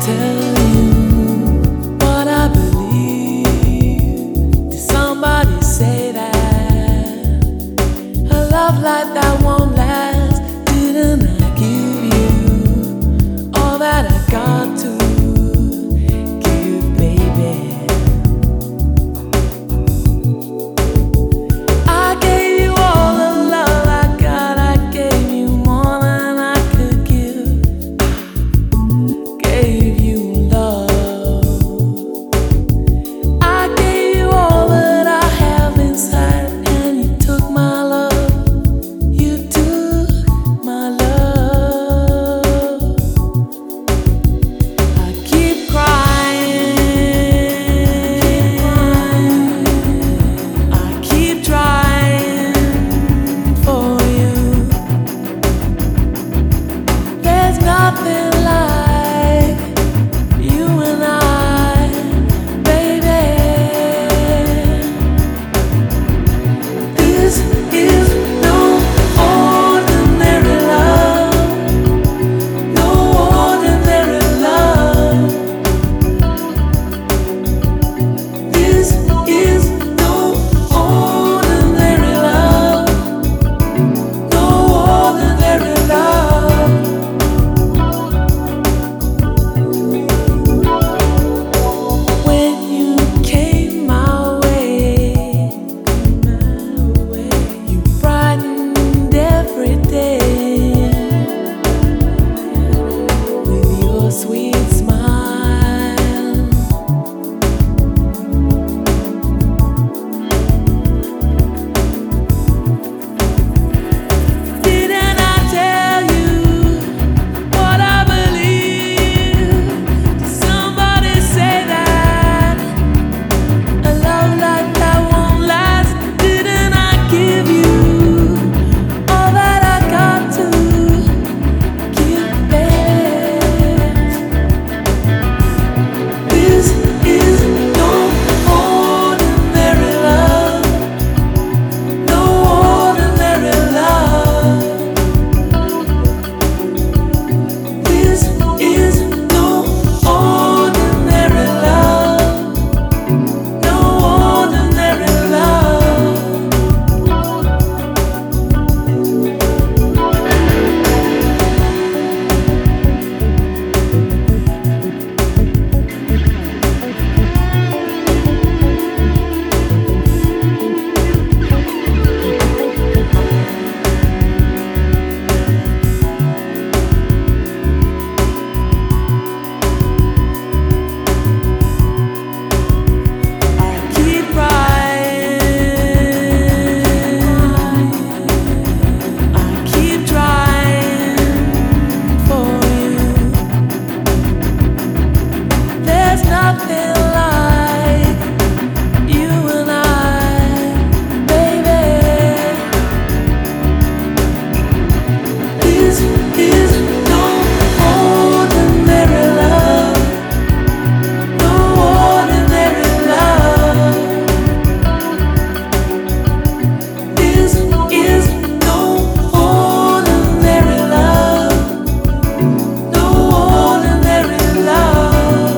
tell you what I believe? Did somebody say that a love like that won't last? Didn't I give you all that I got to give, baby? I gave you all the love I got. I gave you more than I could give. Gave you love. I gave you all that I have inside, and you took my love. You took my love. I keep crying. I keep trying for you. There's nothing like you and I, baby. This is no ordinary love, no ordinary love. This is no ordinary love, no ordinary love. When you came my way, you brightened every day with your sweet smile. Didn't I tell you what I believe? Did somebody say that a love like that won't last? Didn't I give you all that I got to give, baby? This is no ordinary love, no ordinary love. This is no ordinary love, no ordinary love. I keep crying. I keep trying for you. There's nothing like you and I, baby. This is no ordinary love, no ordinary love. This is no ordinary love, no ordinary love.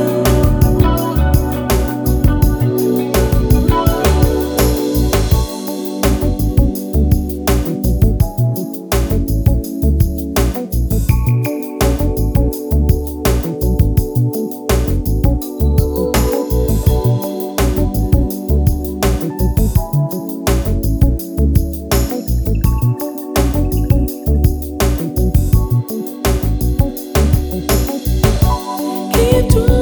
Keep trying.